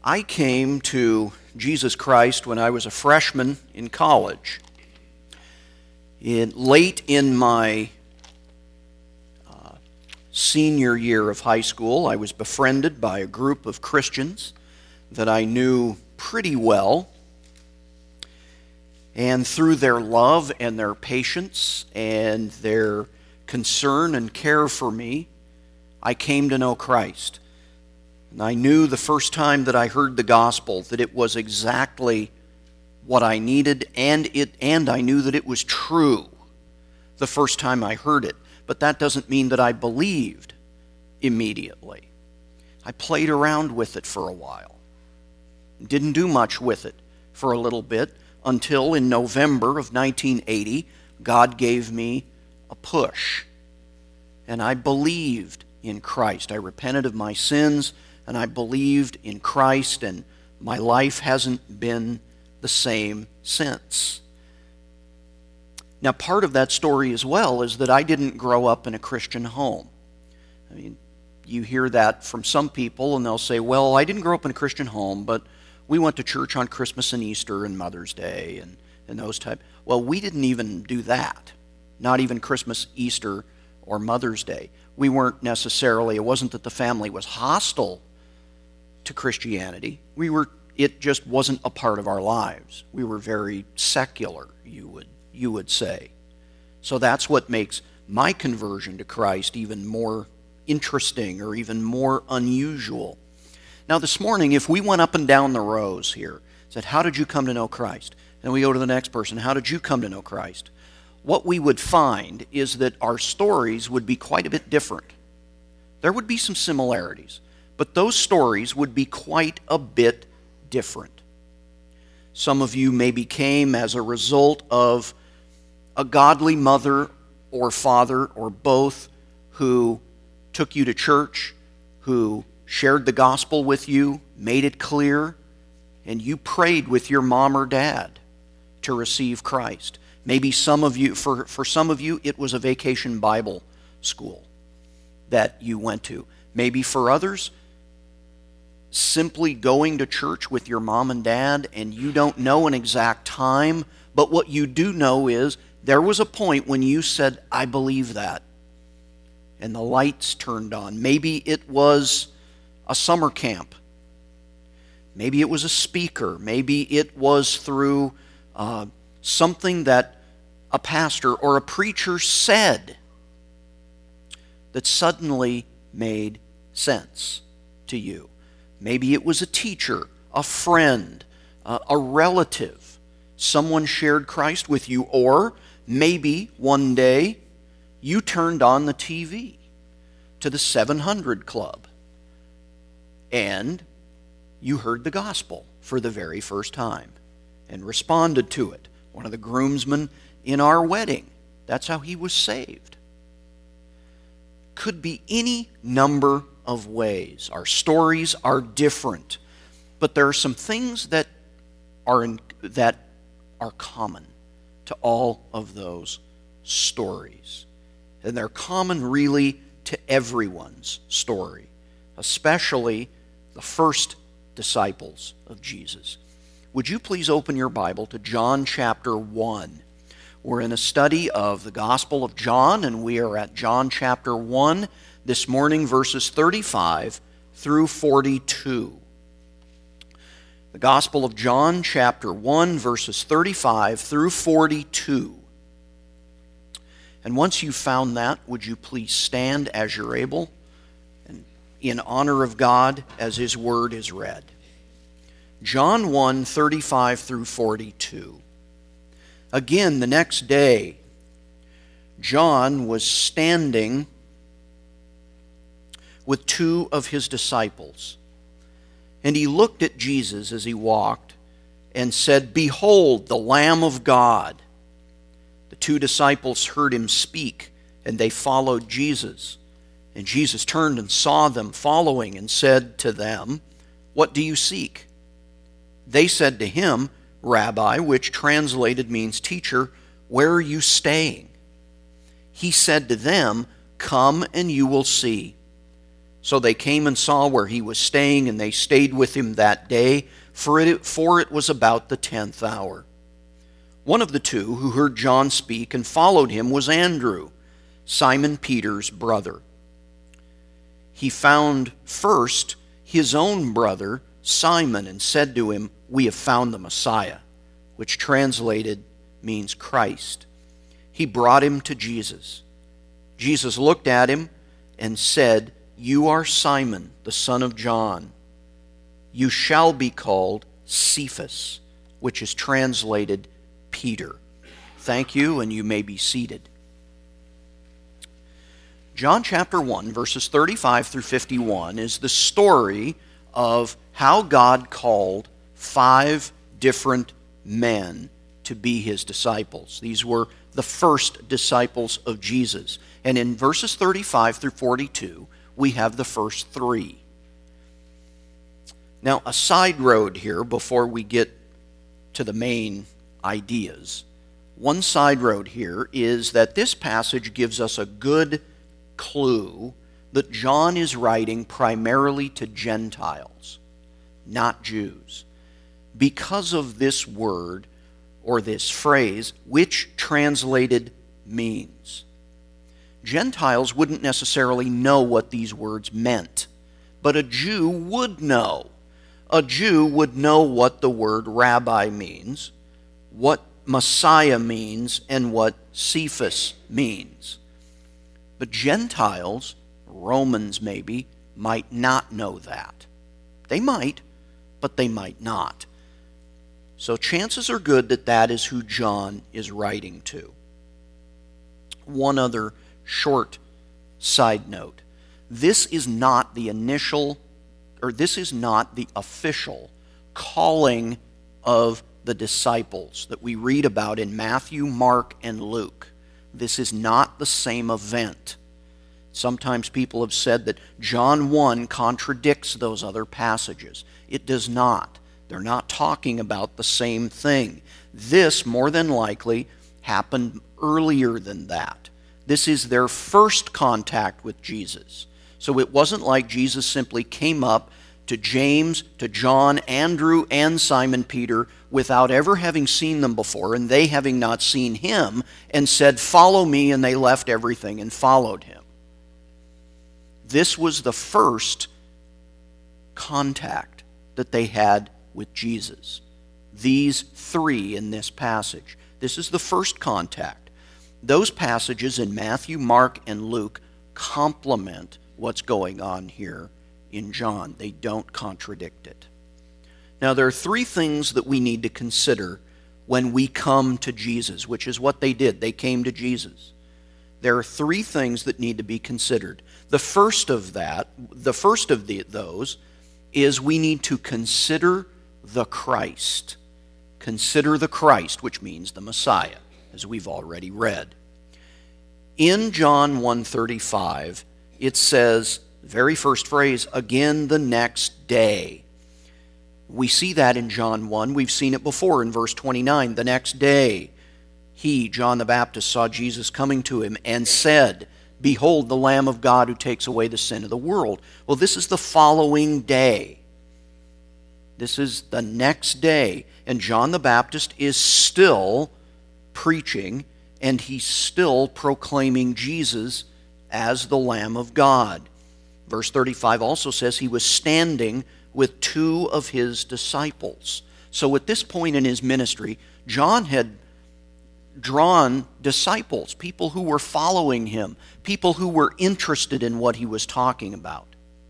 I came to Jesus Christ when I was a freshman in college. Late in my senior year of high school, I was befriended by a group of Christians that I knew pretty well. And through their love and their patience and their concern and care for me, I came to know Christ. And I knew the first time that I heard the gospel that it was exactly what I needed, and I knew that it was true the first time I heard it. But that doesn't mean that I believed immediately. I played around with it for a while. Didn't do much with it for a little bit until in November of 1980, God gave me a push. And I believed in Christ. I repented of my sins, and I believed in Christ, and my life hasn't been the same since. Now, part of that story as well is that I didn't grow up in a Christian home. I mean, you hear that from some people, and they'll say, well, I didn't grow up in a Christian home, but we went to church on Christmas and Easter and Mother's Day and those type. Well, we didn't even do that. Not even Christmas, Easter, or Mother's Day. We weren't necessarily, it wasn't that the family was hostile to Christianity. It just wasn't a part of our lives. We were very secular, you would say. So that's what makes my conversion to Christ even more interesting or even more unusual. Now this morning, if we went up and down the rows here, said, how did you come to know Christ? And we go to the next person, how did you come to know Christ? What we would find is that our stories would be quite a bit different. There would be some similarities, but those stories would be quite a bit different. Some of you maybe came as a result of a godly mother or father or both who took you to church, who shared the gospel with you, made it clear, and you prayed with your mom or dad to receive Christ. Maybe some of you, for some of you, it was a vacation Bible school that you went to. Maybe for others, simply going to church with your mom and dad, and you don't know an exact time, but what you do know is there was a point when you said, I believe that. And the lights turned on. Maybe it was a summer camp. Maybe it was a speaker. Maybe it was through something that a pastor or a preacher said that suddenly made sense to you. Maybe it was a teacher, a friend, a relative. Someone shared Christ with you, or maybe one day you turned on the TV to the 700 Club and you heard the gospel for the very first time and responded to it. One of the groomsmen in our wedding, that's how he was saved. Could be any number of ways. Our stories are different, but there are some things that are common to all of those stories. And they're common really to everyone's story, especially the first disciples of Jesus. Would you please open your Bible to John chapter 1? We're in a study of the Gospel of John, and we are at John chapter 1 this morning, verses 35 through 42. The Gospel of John chapter 1, verses 35 through 42. And once you've found that, would you please stand as you're able and in honor of God as His Word is read. John 1, 35 through 42. Again, the next day, John was standing with two of his disciples. And he looked at Jesus as he walked and said, Behold, the Lamb of God. The two disciples heard him speak, and they followed Jesus. And Jesus turned and saw them following and said to them, What do you seek? They said to him, Rabbi, which translated means teacher, where are you staying? He said to them, Come and you will see. So they came and saw where he was staying, and they stayed with him that day, for it was about the 10th hour. One of the two who heard John speak and followed him was Andrew, Simon Peter's brother. He found first his own brother Simon and said to him, "We have found the Messiah," which translated means Christ. He brought him to Jesus. Jesus looked at him and said, "You are Simon, the son of John. You shall be called Cephas," which is translated Peter. Thank you, and you may be seated. John chapter 1, verses 35 through 51 is the story of how God called 5 different men to be his disciples. These were the first disciples of Jesus. And in verses 35 through 42, we have the first 3. Now, a side road here before we get to the main ideas. One side road here is that this passage gives us a good clue that John is writing primarily to Gentiles, not Jews, because of this word or this phrase, which translated means. Gentiles wouldn't necessarily know what these words meant, but a Jew would know. A Jew would know what the word rabbi means, what Messiah means, and what Cephas means. But Gentiles, Romans maybe, might not know that. They might, but they might not. So chances are good that that is who John is writing to. One other short side note. This is not the official calling of the disciples that we read about in Matthew, Mark, and Luke. This is not the same event. Sometimes people have said that John 1 contradicts those other passages. It does not. They're not talking about the same thing. This, more than likely, happened earlier than that. This is their first contact with Jesus. So it wasn't like Jesus simply came up to James, to John, Andrew, and Simon Peter without ever having seen them before, and they having not seen him, and said, "Follow me," and they left everything and followed him. This was the first contact that they had with Jesus. These 3 in this passage. This is the first contact. Those passages in Matthew, Mark, and Luke complement what's going on here in John. They don't contradict it. Now, there are 3 things that we need to consider when we come to Jesus, which is what they did. They came to Jesus. There are 3 things that need to be considered. The first of those is we need to consider the Christ. Consider the Christ, which means the Messiah, as we've already read. In John 1:35, it says, the very first phrase, "again the next day." We see that in John 1. We've seen it before in verse 29. The next day, he, John the Baptist, saw Jesus coming to him and said, "Behold, the Lamb of God who takes away the sin of the world." Well, this is the following day. This is the next day. And John the Baptist is still preaching, and he's still proclaiming Jesus as the Lamb of God. Verse 35 also says he was standing with 2 of his disciples. So at this point in his ministry, John had drawn disciples, people who were following him, people who were interested in what he was talking about.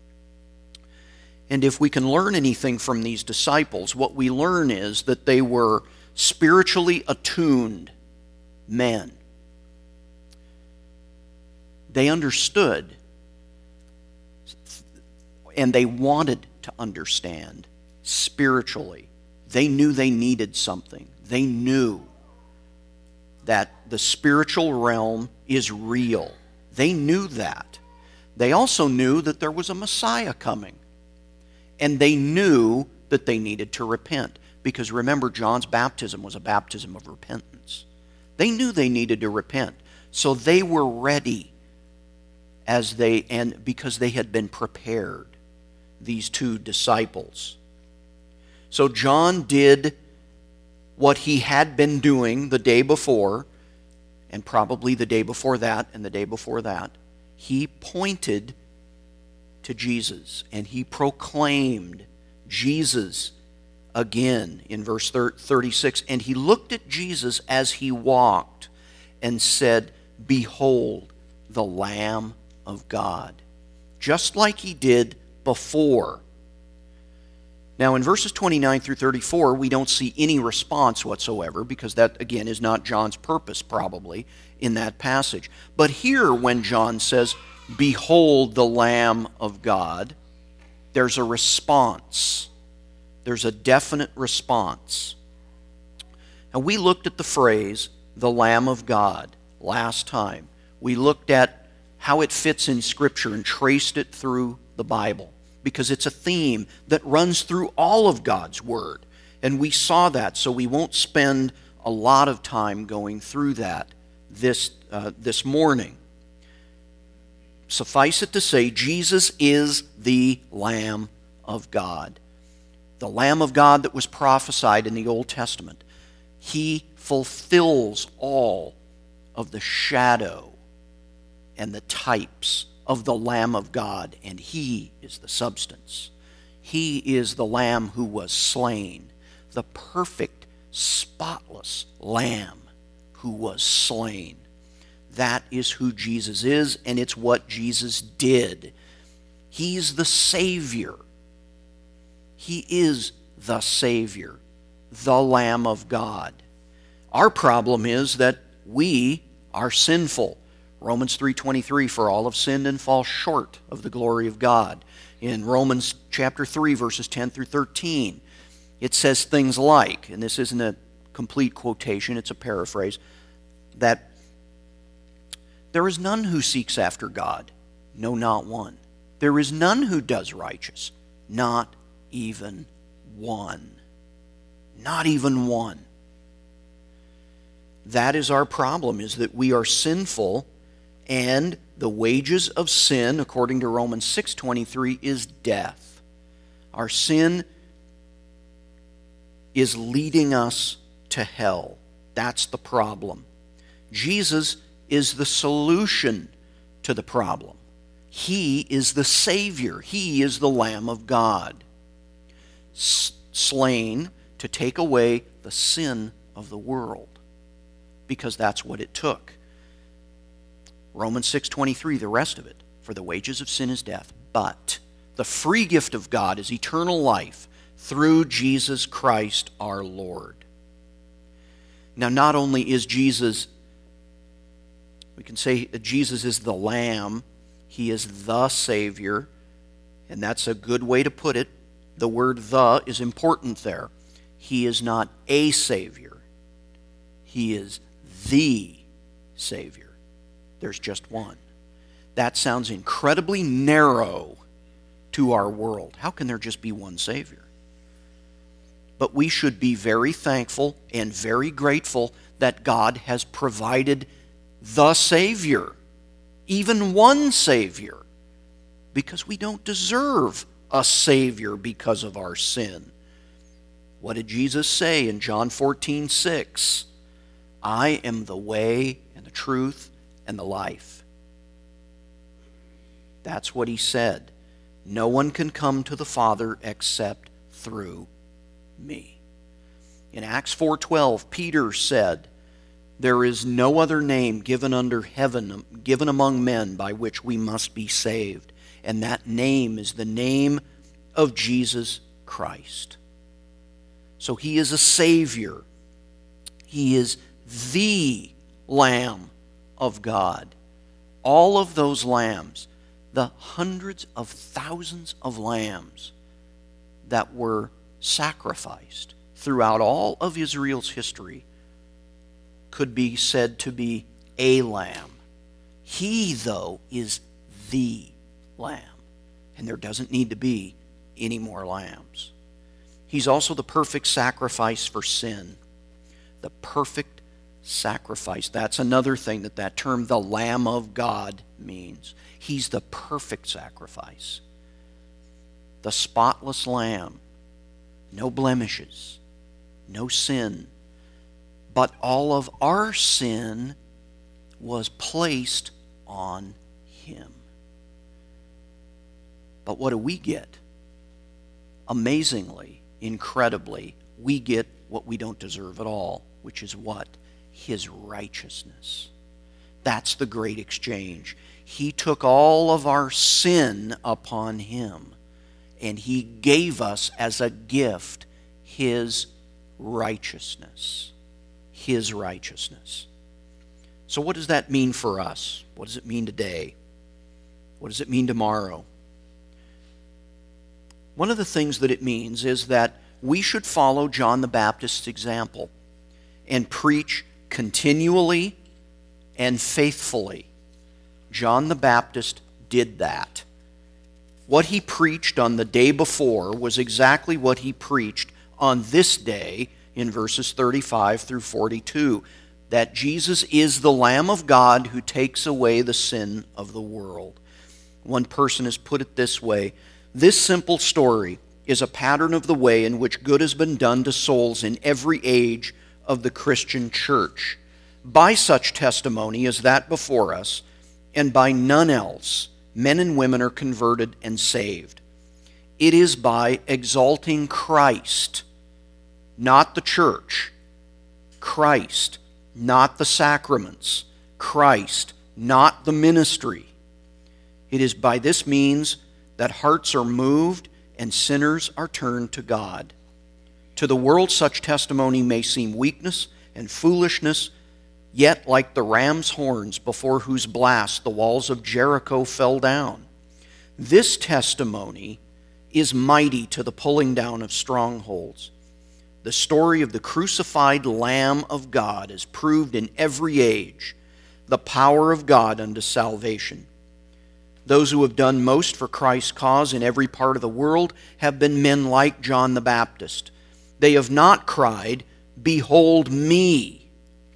And if we can learn anything from these disciples, what we learn is that they were spiritually attuned men. They understood, and they wanted to understand spiritually. They knew they needed something. They knew that the spiritual realm is real. They knew that. They also knew that there was a Messiah coming. And they knew that they needed to repent. Because remember, John's baptism was a baptism of repentance. They knew they needed to repent. So they were ready. because they had been prepared, these two disciples. So John did what he had been doing the day before, and probably the day before that, and the day before that. He pointed to Jesus, and he proclaimed Jesus again in verse 36. And he looked at Jesus as he walked and said, "Behold, the Lamb of God," just like he did before. Now in verses 29 through 34, we don't see any response whatsoever, because that, again, is not John's purpose probably in that passage. But here, when John says, "Behold the Lamb of God," there's a response. There's a definite response. Now we looked at the phrase, "the Lamb of God," last time. We looked at how it fits in Scripture and traced it through the Bible, because it's a theme that runs through all of God's Word. And we saw that, so we won't spend a lot of time going through that this morning. Suffice it to say, Jesus is the Lamb of God. The Lamb of God that was prophesied in the Old Testament. He fulfills all of the shadow and the types of the Lamb of God, and he is the substance. He is the Lamb who was slain, the perfect, spotless Lamb who was slain. That is who Jesus is, and it's what Jesus did. He's the Savior. He is the Savior, the Lamb of God. Our problem is that we are sinful. Romans 3:23, "For all have sinned and fall short of the glory of God." In Romans chapter 3, verses 10 through 13, it says things like, and this isn't a complete quotation, it's a paraphrase, that there is none who seeks after God, no, not one. There is none who does righteous, not even one. Not even one. That is our problem, is that we are sinful, and the wages of sin, according to Romans 6:23, is death. Our sin is leading us to hell. That's the problem. Jesus is the solution to the problem. He is the Savior. He is the Lamb of God, slain to take away the sin of the world, because that's what it took. Romans 6:23, the rest of it, "For the wages of sin is death, but the free gift of God is eternal life through Jesus Christ our Lord." Now, not only is Jesus, we can say that Jesus is the Lamb, he is the Savior, and that's a good way to put it. The word "the" is important there. He is not a Savior. He is the Savior. There's just one. That sounds incredibly narrow to our world. How can there just be one Savior? But we should be very thankful and very grateful that God has provided the Savior, even one Savior, because we don't deserve a Savior because of our sin. What did Jesus say in John 14:6? "I am the way and the truth and the life." That's what he said. No one can come to the Father except through me. In Acts 4:12, Peter said, "There is no other name given under heaven, given among men, by which we must be saved. And that name is the name of Jesus Christ." So he is a Savior. He is the Lamb of God. All of those lambs, the hundreds of thousands of lambs that were sacrificed throughout all of Israel's history, could be said to be a lamb. He, though, is the Lamb, and there doesn't need to be any more lambs. He's also the perfect sacrifice for sin, the perfect sacrifice. That's another thing that term, the Lamb of God, means. He's the perfect sacrifice. The spotless Lamb. No blemishes. No sin. But all of our sin was placed on Him. But what do we get? Amazingly, incredibly, we get what we don't deserve at all, which is what? His righteousness. That's the great exchange. He took all of our sin upon Him, and He gave us as a gift His righteousness. His righteousness. So what does that mean for us? What does it mean today? What does it mean tomorrow? One of the things that it means is that we should follow John the Baptist's example and preach continually and faithfully. John the Baptist did that. What he preached on the day before was exactly what he preached on this day in verses 35 through 42, that Jesus is the Lamb of God who takes away the sin of the world. One person has put it this way: this simple story is a pattern of the way in which good has been done to souls in every age of the Christian church. By such testimony as that before us, and by none else, men and women are converted and saved. It is by exalting Christ, not the church. Christ, not the sacraments. Christ, not the ministry. It is by this means that hearts are moved and sinners are turned to God. To the world, such testimony may seem weakness and foolishness, yet like the ram's horns before whose blast the walls of Jericho fell down. This testimony is mighty to the pulling down of strongholds. The story of the crucified Lamb of God is proved in every age, the power of God unto salvation. Those who have done most for Christ's cause in every part of the world have been men like John the Baptist. They have not cried, "Behold me,"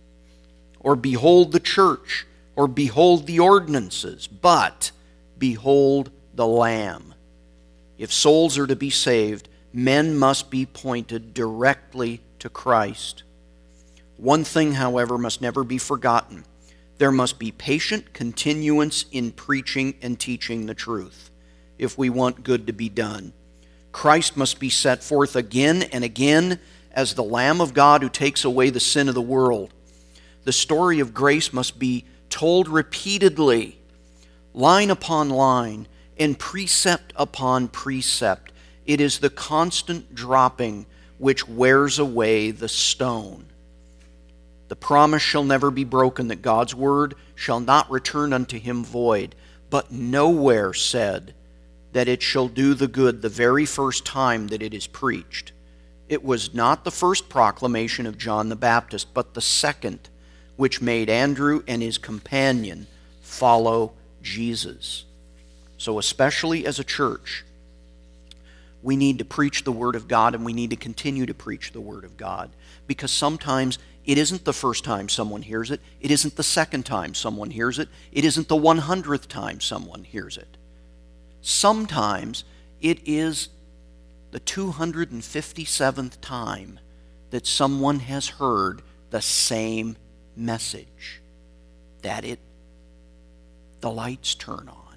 or "Behold the church," or "Behold the ordinances," but "Behold the Lamb." If souls are to be saved, men must be pointed directly to Christ. One thing, however, must never be forgotten. There must be patient continuance in preaching and teaching the truth if we want good to be done. Christ must be set forth again and again as the Lamb of God who takes away the sin of the world. The story of grace must be told repeatedly, line upon line, and precept upon precept. It is the constant dropping which wears away the stone. The promise shall never be broken that God's word shall not return unto him void, but nowhere said that it shall do the good the very first time that it is preached. It was not the first proclamation of John the Baptist, but the second, which made Andrew and his companion follow Jesus. So especially as a church, we need to preach the Word of God, and we need to continue to preach the Word of God, because sometimes it isn't the first time someone hears it. It isn't the second time someone hears it. It isn't the 100th time someone hears it. Sometimes it is the 257th time that someone has heard the same message, that the lights turn on.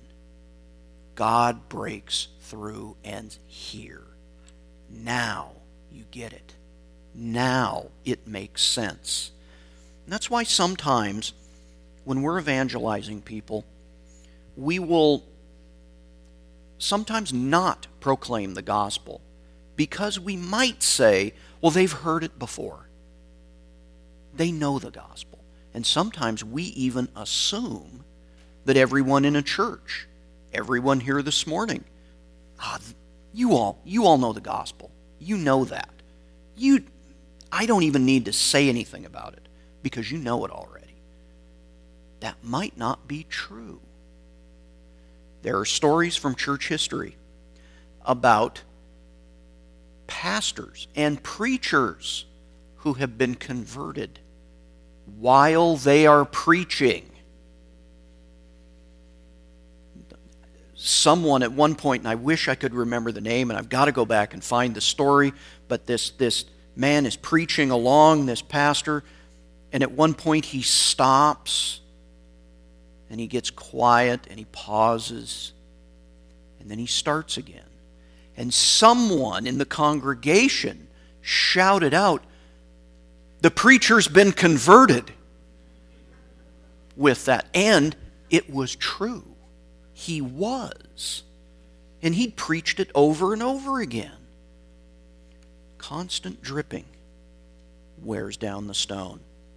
God breaks through and here. Now you get it. Now it makes sense. And that's why sometimes when we're evangelizing people, we will sometimes not proclaim the gospel because we might say, well, they've heard it before. They know the gospel. And sometimes we even assume that everyone in a church, everyone here this morning, you all know the gospel. You know that. I don't even need to say anything about it because you know it already. That might not be true. There are stories from church history about pastors and preachers who have been converted while they are preaching. Someone at one point, and I wish I could remember the name, and I've got to go back and find the story, but this man is preaching along, this pastor, and at one point he stops, and he gets quiet, and he pauses, and then he starts again. And someone in the congregation shouted out, "The preacher's been converted," with that. And it was true. He was. And he'd preached it over and over again. Constant dripping wears down the stone.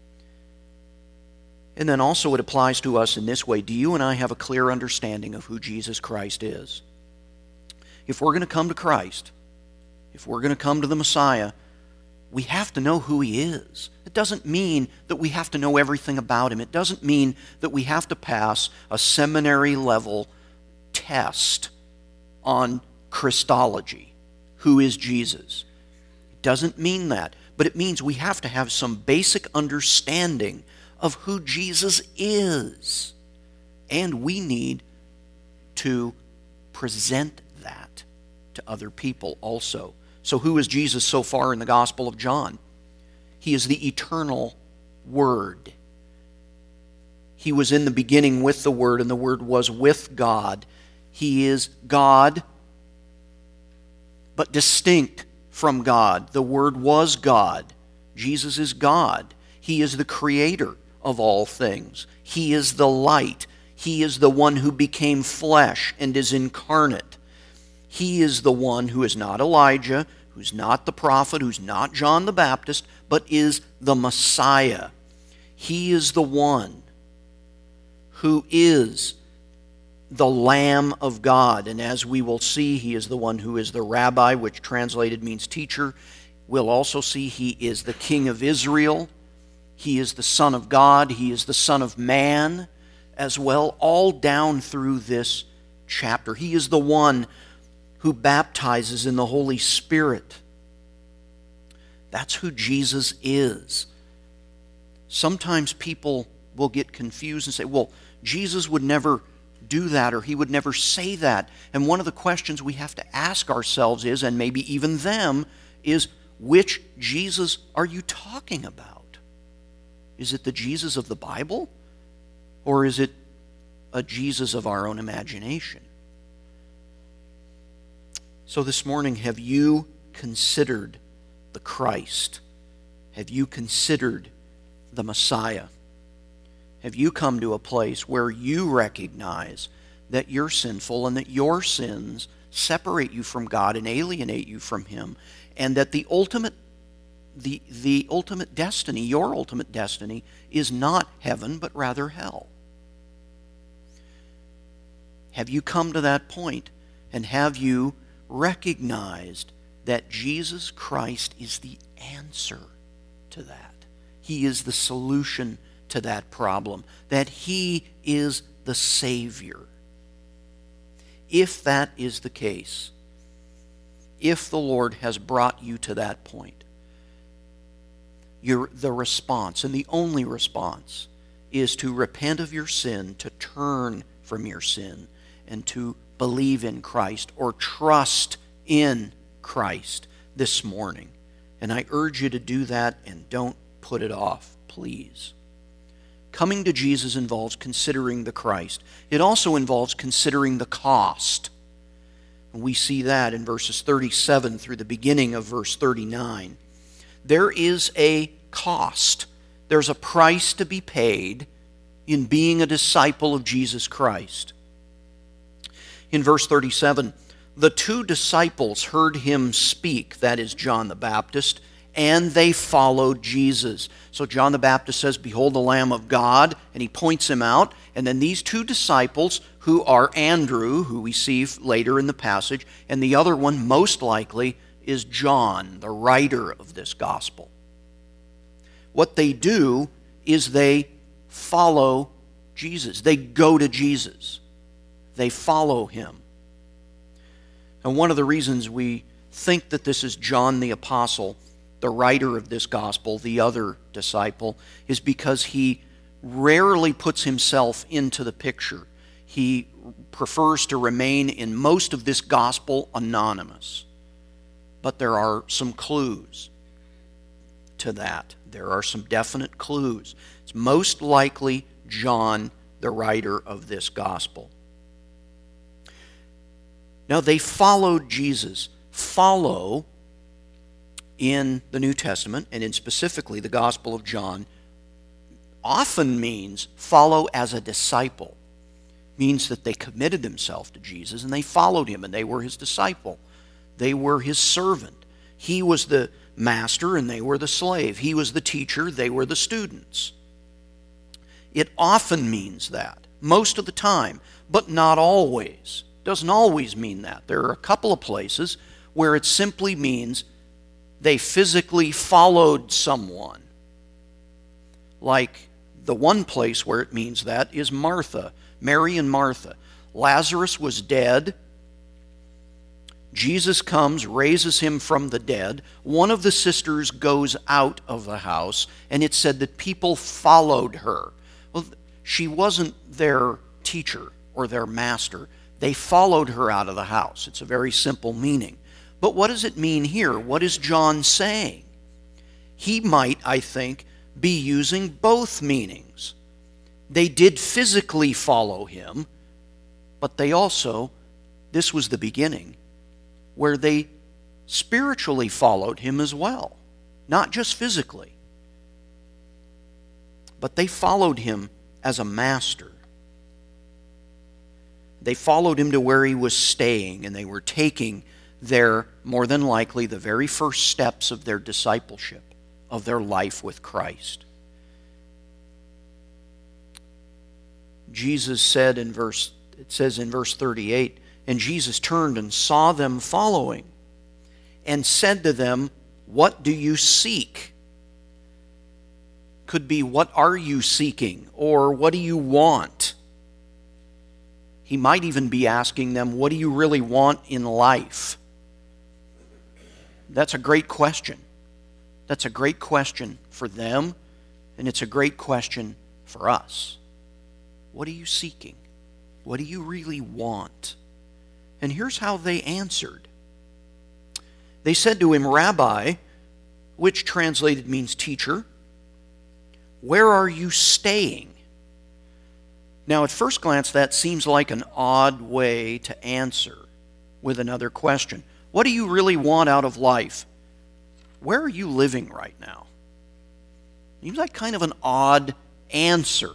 And then also it applies to us in this way. Do you and I have a clear understanding of who Jesus Christ is? If we're going to come to Christ, if we're going to come to the Messiah, we have to know who He is. It doesn't mean that we have to know everything about Him. It doesn't mean that we have to pass a seminary-level test on Christology. Who is Jesus? It doesn't mean that. But it means we have to have some basic understanding of who Jesus is. And we need to present that to other people also. So who is Jesus so far in the Gospel of John? He is the eternal Word. He was in the beginning with the Word, and the Word was with God. He is God, but distinct from God. The Word was God. Jesus is God. He is the creator of all things. He is the light. He is the one who became flesh and is incarnate. He is the one who is not Elijah, who's not the prophet, who's not John the Baptist, but is the Messiah. He is the one who is the Lamb of God. And as we will see, He is the one who is the Rabbi, which translated means teacher. We'll also see He is the King of Israel. He is the Son of God. He is the Son of Man as well, all down through this chapter. He is the one who baptizes in the Holy Spirit. That's who Jesus is. Sometimes people will get confused and say, well, Jesus would never do that, or He would never say that. And one of the questions we have to ask ourselves is, and maybe even them, is which Jesus are you talking about? Is it the Jesus of the Bible? Or is it a Jesus of our own imagination? So this morning, have you considered the Christ? Have you considered the Messiah? Have you come to a place where you recognize that you're sinful and that your sins separate you from God and alienate you from Him, and that the ultimate destiny, your ultimate destiny, is not heaven but rather hell? Have you come to that point, and have you recognized that Jesus Christ is the answer to that? He is the solution to that problem, that He is the Savior. If that is the case, if the Lord has brought you to that point, the response, and the only response, is to repent of your sin, to turn from your sin, and to believe in Christ or trust in Christ this morning. And I urge you to do that, and don't put it off, please. Coming to Jesus involves considering the Christ. It also involves considering the cost. And we see that in verses 37 through the beginning of verse 39. There is a cost. There's a price to be paid in being a disciple of Jesus Christ. In verse 37, the two disciples heard Him speak, that is John the Baptist, and they followed Jesus. So John the Baptist says, "Behold the Lamb of God," and he points Him out. And then these two disciples, who are Andrew, who we see later in the passage, and the other one, most likely, is John, the writer of this gospel. What they do is they follow Jesus. They go to Jesus. They follow Him. And one of the reasons we think that this is John the Apostle the writer of this gospel, the other disciple, is because he rarely puts himself into the picture. He prefers to remain in most of this gospel anonymous. But there are some clues to that. There are some definite clues. It's most likely John, the writer of this gospel. Now, they followed Jesus. Follow in the New Testament, and in specifically the Gospel of John, often means follow as a disciple. Means that they committed themselves to Jesus and they followed him and they were his disciple. They were his servant. He was the master and they were the slave. He was the teacher, they were the students. It often means that, most of the time, but not always. Doesn't always mean that. There are a couple of places where it simply means they physically followed someone. Like the one place where it means that is Martha, Mary and Martha. Lazarus was dead. Jesus comes, raises him from the dead. One of the sisters goes out of the house, and it said that people followed her. Well, she wasn't their teacher or their master. They followed her out of the house. It's a very simple meaning. But what does it mean here? What is John saying? He might, I think, be using both meanings. They did physically follow him, but they also, this was the beginning, where they spiritually followed him as well. Not just physically, but they followed him as a master. They followed him to where he was staying, and they were taking their, more than likely, the very first steps of their discipleship, of their life with Christ. Jesus said in verse 38, and Jesus turned and saw them following, and said to them, "What do you seek?" Could be, what are you seeking? Or what do you want? He might even be asking them, what do you really want in life? That's a great question. That's a great question for them, and it's a great question for us. What are you seeking? What do you really want? And here's how they answered. They said to him, "Rabbi," which translated means teacher, "where are you staying?" Now, at first glance, that seems like an odd way to answer with another question. What do you really want out of life? Where are you living right now? Seems like kind of an odd answer.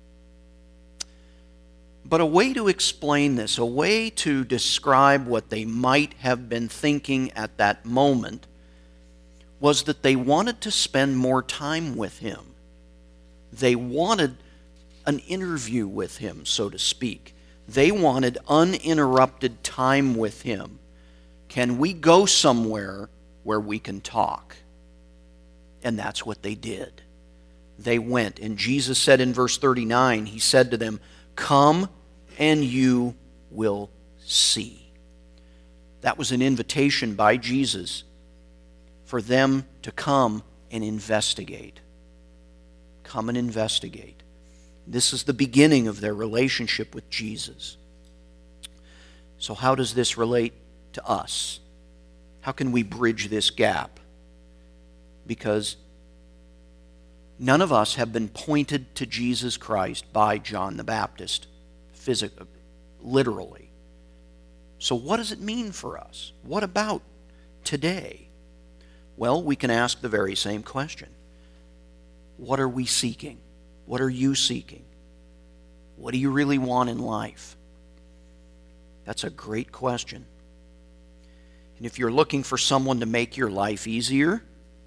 But a way to explain this, a way to describe what they might have been thinking at that moment, was that they wanted to spend more time with him. They wanted an interview with him, so to speak. They wanted uninterrupted time with him. Can we go somewhere where we can talk? And that's what they did. They went. And Jesus said in verse 39, he said to them, "Come and you will see." That was an invitation by Jesus for them to come and investigate. Come and investigate. This is the beginning of their relationship with Jesus. So how does this relate to us? How can we bridge this gap? Because none of us have been pointed to Jesus Christ by John the Baptist, literally. So what does it mean for us? What about today? Well, we can ask the very same question. What are we seeking? What are you seeking? What do you really want in life? That's a great question. And if you're looking for someone to make your life easier,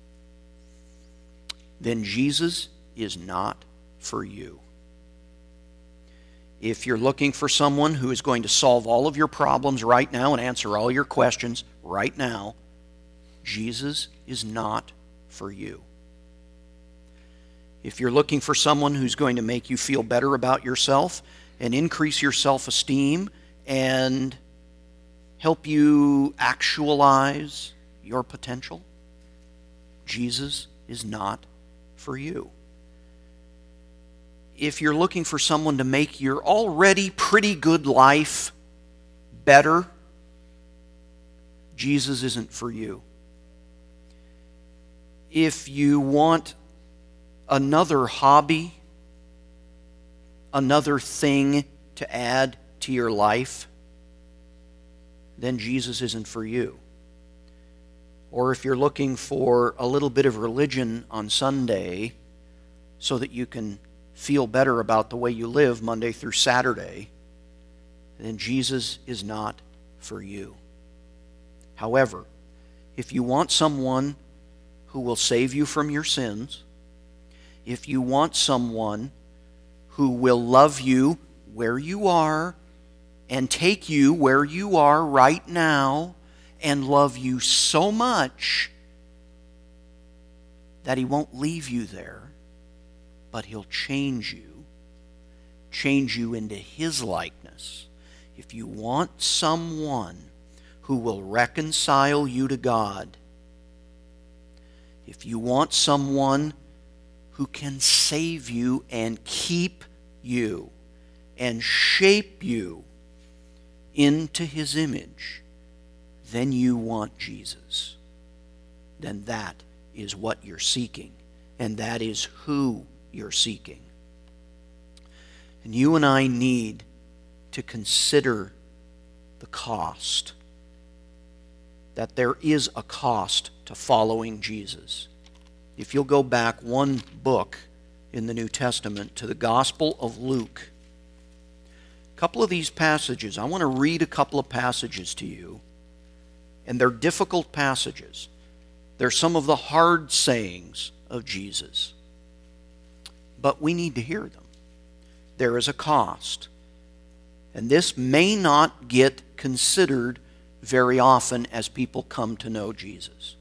then Jesus is not for you. If you're looking for someone who is going to solve all of your problems right now and answer all your questions right now, Jesus is not for you. If you're looking for someone who's going to make you feel better about yourself and increase your self-esteem and help you actualize your potential, Jesus is not for you. If you're looking for someone to make your already pretty good life better, Jesus isn't for you. If you want another hobby, another thing to add to your life, then Jesus isn't for you. Or if you're looking for a little bit of religion on Sunday so that you can feel better about the way you live Monday through Saturday, then Jesus is not for you. However, if you want someone who will save you from your sins, if you want someone who will love you where you are and take you where you are right now and love you so much that He won't leave you there, but He'll change you into His likeness. If you want someone who will reconcile you to God, if you want someone who can save you and keep you and shape you into His image, then you want Jesus. Then that is what you're seeking, and that is who you're seeking. And you and I need to consider the cost, that there is a cost to following Jesus. If you'll go back one book in the New Testament to the Gospel of Luke, a couple of these passages, I want to read a couple of passages to you, and they're difficult passages. They're some of the hard sayings of Jesus, but we need to hear them. There is a cost, and this may not get considered very often as people come to know Jesus.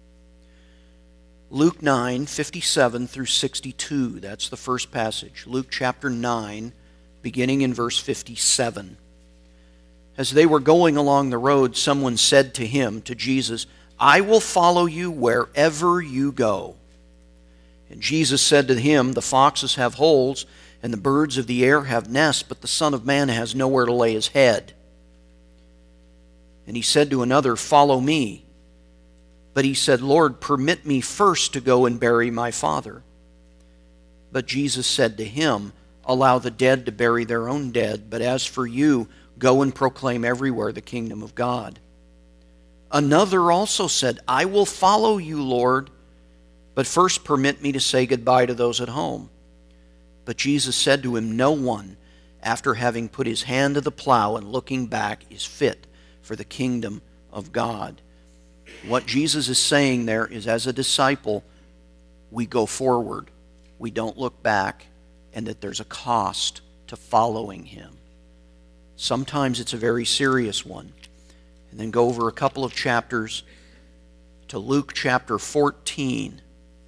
Luke 9, 57 through 62, that's the first passage. Luke chapter 9, beginning in verse 57. As they were going along the road, someone said to him, to Jesus, "I will follow you wherever you go." And Jesus said to him, "The foxes have holes, and the birds of the air have nests, but the Son of Man has nowhere to lay his head." And he said to another, "Follow me." But he said, "Lord, permit me first to go and bury my father." But Jesus said to him, "Allow the dead to bury their own dead, but as for you, go and proclaim everywhere the kingdom of God." Another also said, "I will follow you, Lord, but first permit me to say goodbye to those at home." But Jesus said to him, "No one, after having put his hand to the plow and looking back, is fit for the kingdom of God." What Jesus is saying there is, as a disciple, we go forward, we don't look back, and that there's a cost to following Him. Sometimes it's a very serious one. And then go over a couple of chapters to Luke chapter 14.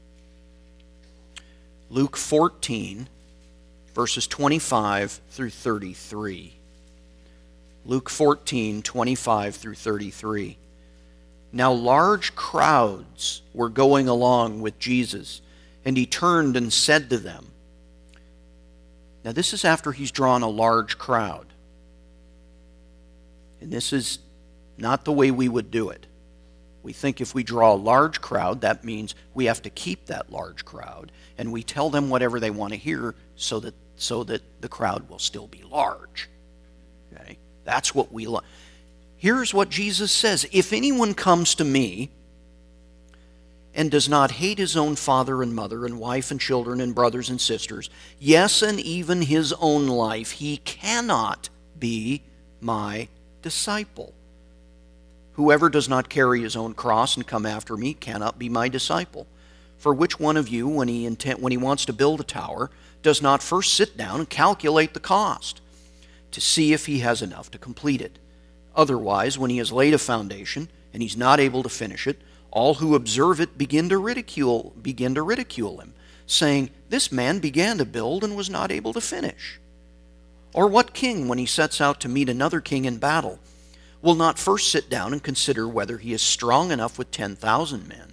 Luke 14, verses 25 through 33. Luke 14, 25 through 33. Now large crowds were going along with Jesus, and He turned and said to them. Now this is after He's drawn a large crowd. And this is not the way we would do it. We think if we draw a large crowd, that means we have to keep that large crowd, and we tell them whatever they want to hear so that the crowd will still be large. Okay? That's what we like. Here's what Jesus says: "If anyone comes to me and does not hate his own father and mother and wife and children and brothers and sisters, yes, and even his own life, he cannot be my disciple. Whoever does not carry his own cross and come after me cannot be my disciple. For which one of you, when he wants to build a tower, does not first sit down and calculate the cost to see if he has enough to complete it? Otherwise, when he has laid a foundation and he's not able to finish it, all who observe it begin to ridicule him, saying, 'This man began to build and was not able to finish.' Or what king, when he sets out to meet another king in battle, will not first sit down and consider whether he is strong enough with 10,000 men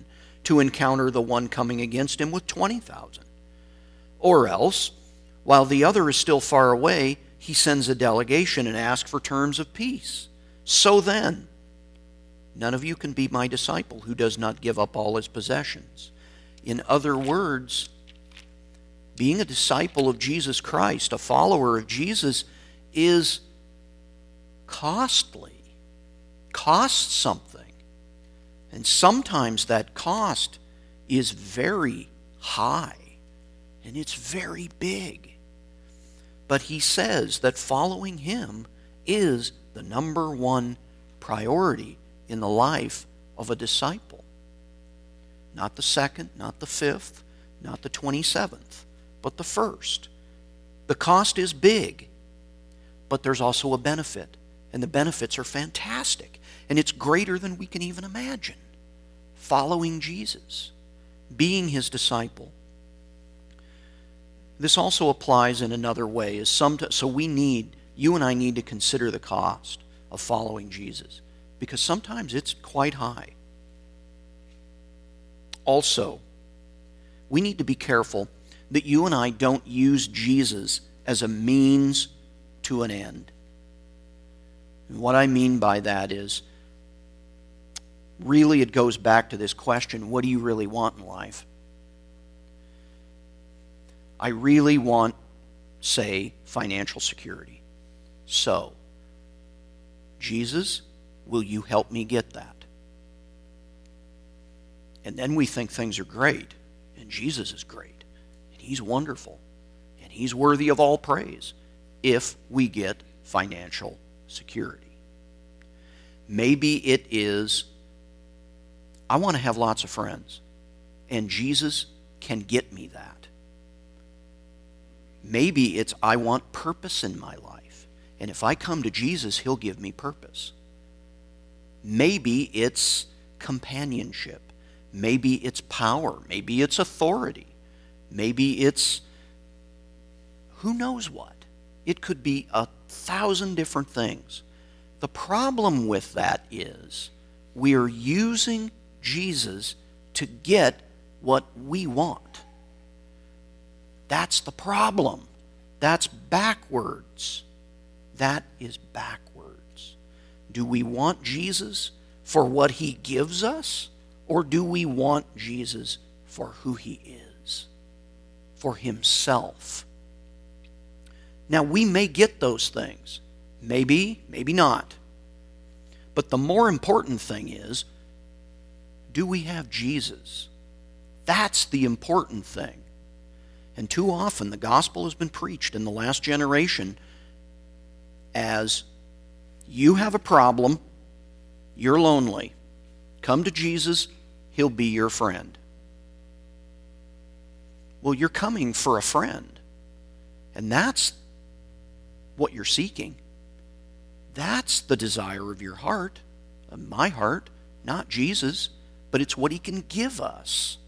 to encounter the one coming against him with 20,000. Or else, while the other is still far away, he sends a delegation and asks for terms of peace. So then, none of you can be my disciple who does not give up all his possessions. In other words, being a disciple of Jesus Christ, a follower of Jesus, is costly. Costs something. And sometimes that cost is very high. And it's very big. But he says that following him is the number one priority in the life of a disciple. Not the second, not the fifth, not the 27th, but the first. The cost is big, but there's also a benefit, and the benefits are fantastic, and it's greater than we can even imagine. Following Jesus, being his disciple. This also applies in another way. You and I need to consider the cost of following Jesus, because sometimes it's quite high. Also, we need to be careful that you and I don't use Jesus as a means to an end. And what I mean by that is, really it goes back to this question, what do you really want in life? I really want, say, financial security. So, Jesus, will you help me get that? And then we think things are great, and Jesus is great, and he's wonderful, and he's worthy of all praise if we get financial security. Maybe it is, I want to have lots of friends, and Jesus can get me that. Maybe it's, I want purpose in my life, and if I come to Jesus, he'll give me purpose. Maybe it's companionship. Maybe it's power. Maybe it's authority. Maybe it's who knows what. It could be 1,000 different things. The problem with that is we are using Jesus to get what we want. That's the problem. That's backwards. That is backwards. Do we want Jesus for what he gives us? Or do we want Jesus for who he is? For himself? Now, we may get those things. Maybe, maybe not. But the more important thing is, do we have Jesus? That's the important thing. And too often the gospel has been preached in the last generation as, you have a problem, you're lonely, come to Jesus, he'll be your friend. Well, you're coming for a friend, and that's what you're seeking. That's the desire of your heart, of my heart, not Jesus, but it's what he can give us.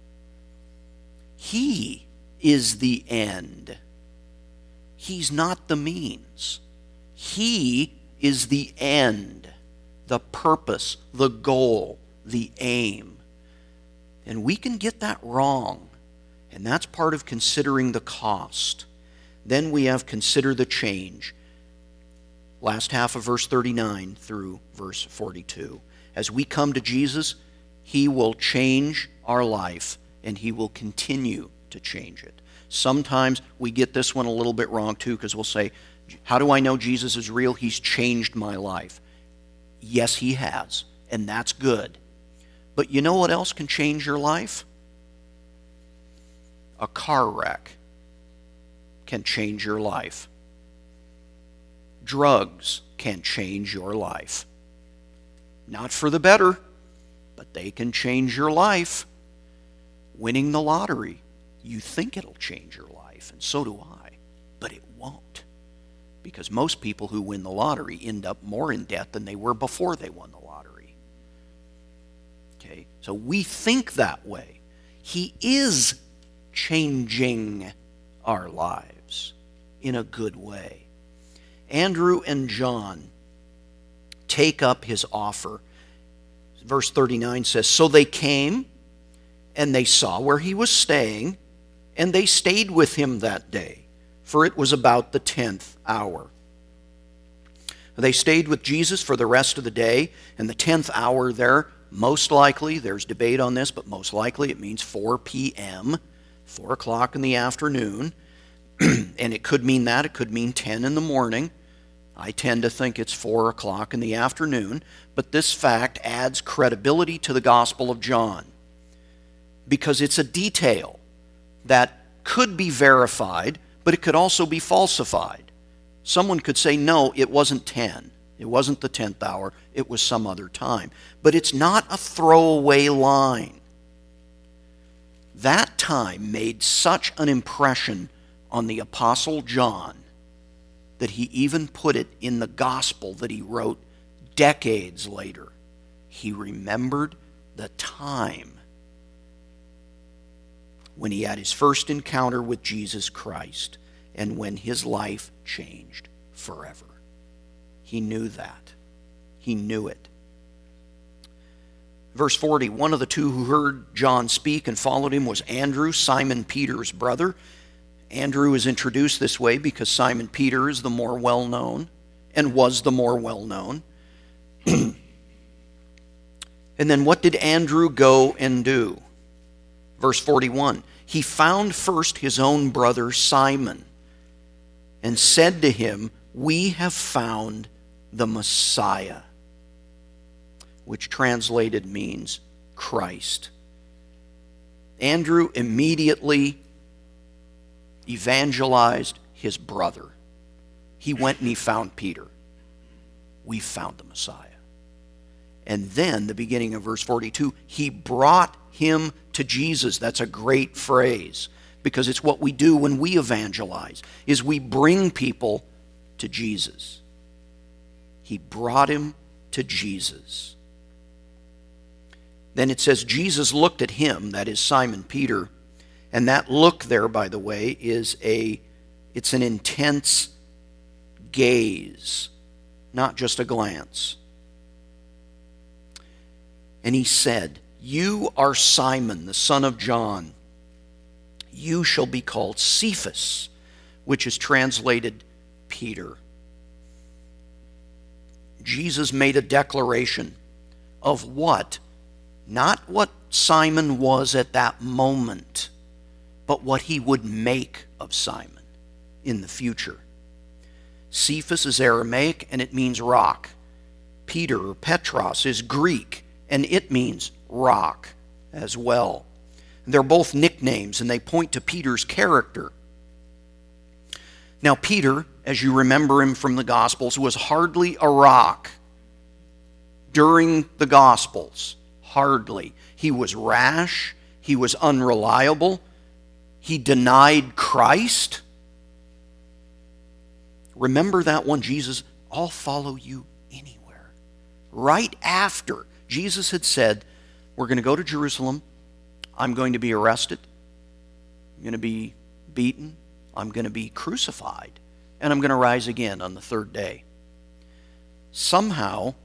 He is the end. He's not the means. He is the end, the purpose, the goal, the aim. And we can get that wrong, and that's part of considering the cost. Then we have consider the change. Last half of verse 39 through verse 42. As we come to Jesus, he will change our life, and he will continue to change it. Sometimes we get this one a little bit wrong too, because we'll say, how do I know Jesus is real? He's changed my life. Yes, he has, and that's good. But you know what else can change your life? A car wreck can change your life. Drugs can change your life. Not for the better, but they can change your life. Winning the lottery, you think it'll change your life, and so do I, but it won't. Because most people who win the lottery end up more in debt than they were before they won the lottery. Okay, so we think that way. He is changing our lives in a good way. Andrew and John take up his offer. Verse 39 says, so they came And they saw where he was staying, and they stayed with him that day, for it was about the 10th hour. They stayed with Jesus for the rest of the day, and the 10th hour there, most likely, there's debate on this, but most likely it means 4 p.m., 4 o'clock in the afternoon. And it could mean that, it could mean 10 in the morning. I tend to think it's 4 o'clock in the afternoon, but this fact adds credibility to the Gospel of John because it's a detail that could be verified, but it could also be falsified. Someone could say, no, it wasn't 10. It wasn't the 10th hour. It was some other time. But it's not a throwaway line. That time made such an impression on the Apostle John that he even put it in the gospel that he wrote decades later. He remembered the time when he had his first encounter with Jesus Christ and when his life changed forever. He knew that. He knew it. Verse 40, one of the two who heard John speak and followed him was Andrew, Simon Peter's brother. Andrew is introduced this way because Simon Peter is the more well-known and was the more well-known. And then what did Andrew go and do? Verse 41, he found first his own brother Simon and said to him, we have found the Messiah, which translated means Christ. Andrew immediately evangelized his brother. He went and he found Peter. We found the Messiah. And then, the beginning of verse 42, he brought him to Jesus. That's a great phrase, because it's what we do when we evangelize, is we bring people to Jesus. He brought him to Jesus. Then it says, Jesus looked at him, that is Simon Peter, and that look there, by the way, it's an intense gaze, not just a glance. And he said, you are Simon, the son of John. You shall be called Cephas, which is translated Peter. Jesus made a declaration of what? Not what Simon was at that moment, but what he would make of Simon in the future. Cephas is Aramaic, and it means rock. Peter, or Petros, is Greek, and it means rock as well. They're both nicknames, and they point to Peter's character. Now, Peter, as you remember him from the Gospels, was hardly a rock during the Gospels. Hardly. He was rash. He was unreliable. He denied Christ. Remember that one, Jesus, I'll follow you anywhere. Right after Jesus had said, we're going to go to Jerusalem. I'm going to be arrested. I'm going to be beaten. I'm going to be crucified. And I'm going to rise again on the third day. Somehow,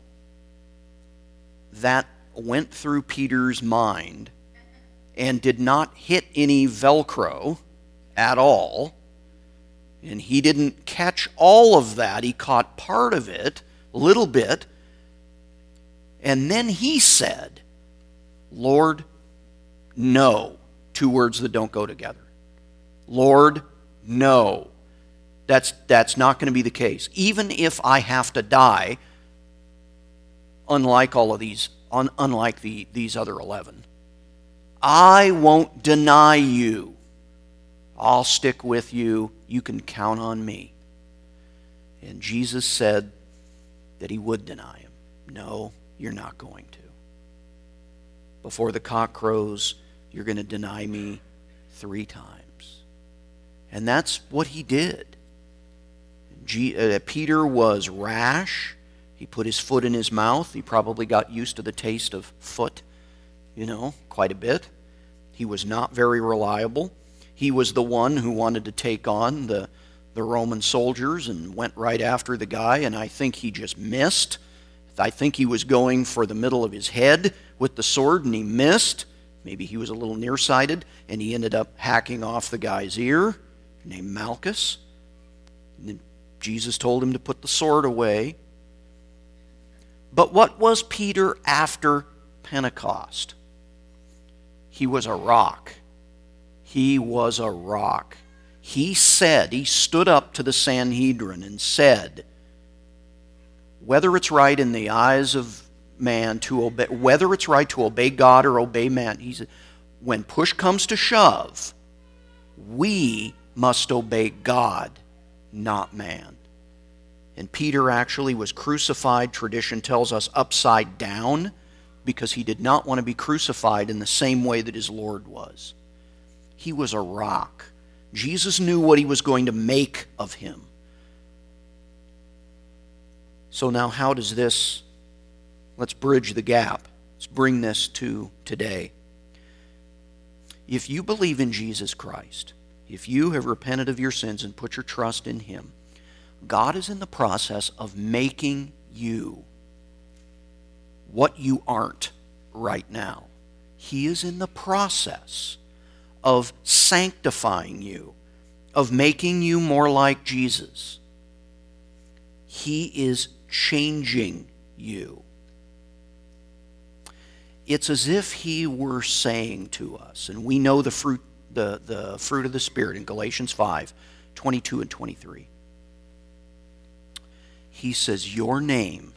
that went through Peter's mind and did not hit any Velcro at all. And he didn't catch all of that. He caught part of it, a little bit. And then he said, Lord, no. Two words that don't go together. Lord, no. That's not going to be the case. Even if I have to die, unlike all of these, unlike these other 11, I won't deny you. I'll stick with you. You can count on me. And Jesus said that he would deny him. No, you're not going to. Before the cock crows, you're going to deny me 3 times. And that's what he did. Peter was rash. He put his foot in his mouth. He probably got used to the taste of foot, quite a bit. He was not very reliable. He was the one who wanted to take on the Roman soldiers and went right after the guy, and I think he just missed. I think he was going for the middle of his head with the sword, and he missed. Maybe he was a little nearsighted and he ended up hacking off the guy's ear named Malchus. And then Jesus told him to put the sword away. But what was Peter after Pentecost? He was a rock. He was a rock. He stood up to the Sanhedrin and said, whether it's right in the eyes of man to obey, whether it's right to obey God or obey man, he said, when push comes to shove, we must obey God, not man. And Peter actually was crucified, tradition tells us, upside down, because he did not want to be crucified in the same way that his Lord was. He was a rock. Jesus knew what he was going to make of him. So now how does this, let's bridge the gap. Let's bring this to today. If you believe in Jesus Christ, if you have repented of your sins and put your trust in him, God is in the process of making you what you aren't right now. He is in the process of sanctifying you, of making you more like Jesus. He is changing you. It's as if he were saying to us, and we know the fruit of the Spirit in Galatians 5:22 and 23. He says, your name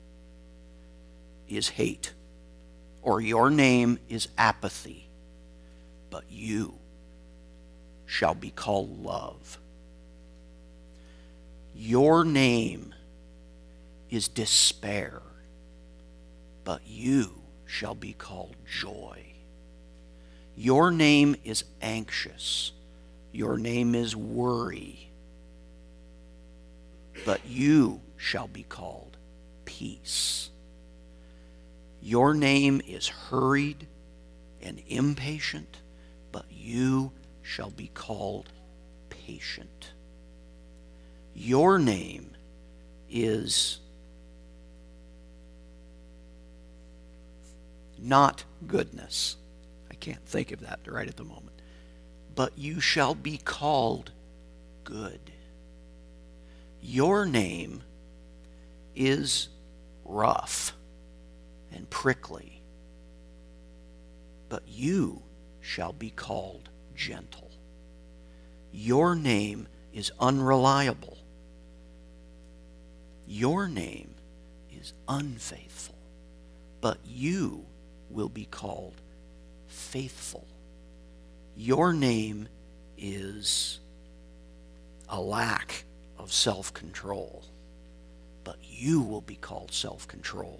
is hate, or your name is apathy, but you shall be called love. Your name is despair, but you shall be called joy. Your name is anxious, your name is worry, but you shall be called peace. Your name is hurried and impatient, but you shall be called patient. Your name is not goodness. I can't think of that right at the moment. But you shall be called good. Your name is rough and prickly, but you shall be called gentle. Your name is unreliable. Your name is unfaithful, but you will be called faithful. Your name is a lack of self-control, but you will be called self-control.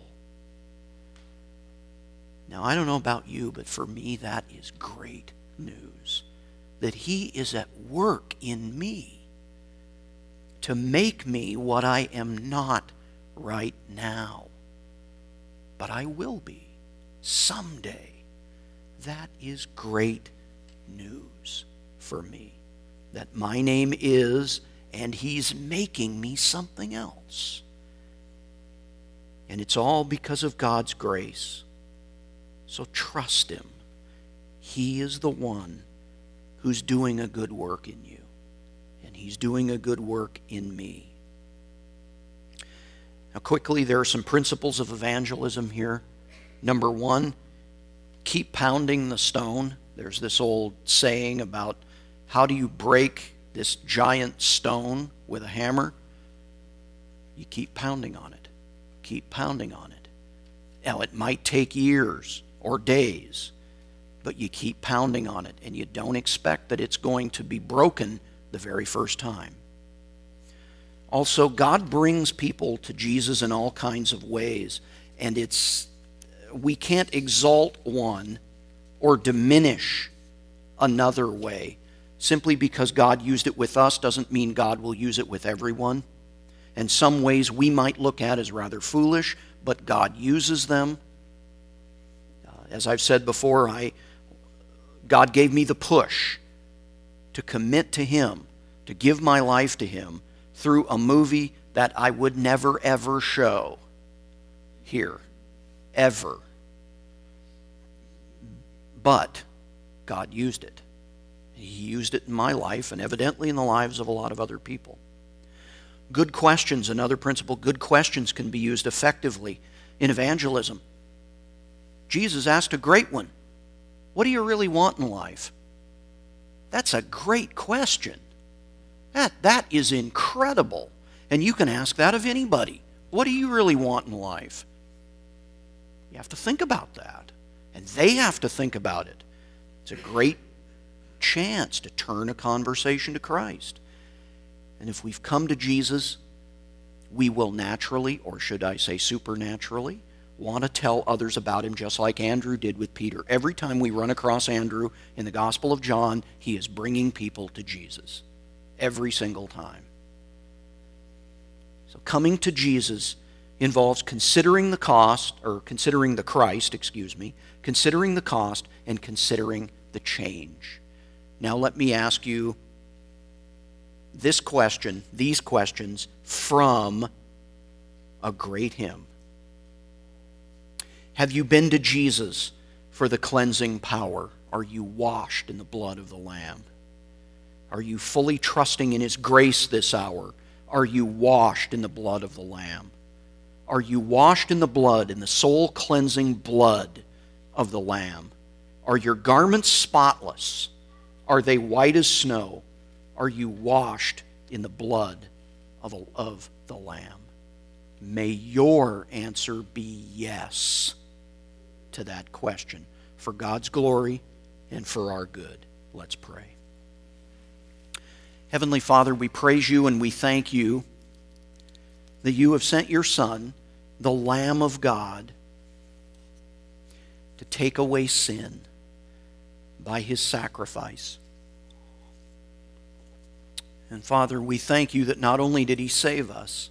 Now, I don't know about you, but for me that is great news, that he is at work in me to make me what I am not right now, but I will be someday. That is great news for me, that my name is, and he's making me something else. And it's all because of God's grace. So trust him. He is the one who's doing a good work in you, and he's doing a good work in me. Now quickly, there are some principles of evangelism here. Number one, keep pounding the stone. There's this old saying about how do you break this giant stone with a hammer? You keep pounding on it. Keep pounding on it. Now, it might take years or days, but you keep pounding on it, and you don't expect that it's going to be broken the very first time. Also, God brings people to Jesus in all kinds of ways, and we can't exalt one or diminish another way. Simply because God used it with us doesn't mean God will use it with everyone. And some ways we might look at as rather foolish, but God uses them. As I've said before, God gave me the push to commit to him, to give my life to him through a movie that I would never ever show here, ever. But God used it. He used it in my life and evidently in the lives of a lot of other people. Good questions, another principle, good questions can be used effectively in evangelism. Jesus asked a great one. What do you really want in life? That's a great question. That is incredible. And you can ask that of anybody. What do you really want in life? You have to think about that. And they have to think about it. It's a great chance to turn a conversation to Christ. And if we've come to Jesus, we will naturally, or should I say supernaturally, want to tell others about him just like Andrew did with Peter. Every time we run across Andrew in the Gospel of John, he is bringing people to Jesus. Every single time. So coming to Jesus involves considering the cost, or considering the Christ, considering the cost and considering the change. Now let me ask you these questions from a great hymn. Have you been to Jesus for the cleansing power? Are you washed in the blood of the Lamb? Are you fully trusting in his grace this hour? Are you washed in the blood of the Lamb? Are you washed in the blood, in the soul-cleansing blood of the Lamb? Are your garments spotless? Are they white as snow? Are you washed in the blood of the Lamb? May your answer be yes to that question, for God's glory and for our good. Let's pray. Heavenly Father, we praise you and we thank you that you have sent your Son, the Lamb of God, to take away sin by his sacrifice. And Father, we thank you that not only did he save us,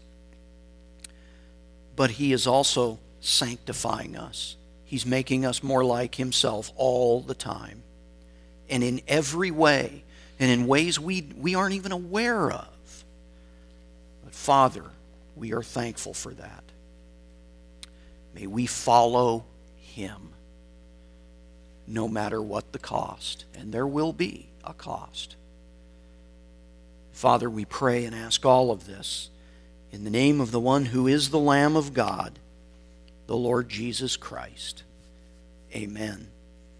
but he is also sanctifying us. He's making us more like himself all the time. And in every way, and in ways we aren't even aware of. But Father, we are thankful for that. May we follow him, no matter what the cost. And there will be a cost. Father, we pray and ask all of this in the name of the one who is the Lamb of God, the Lord Jesus Christ. Amen.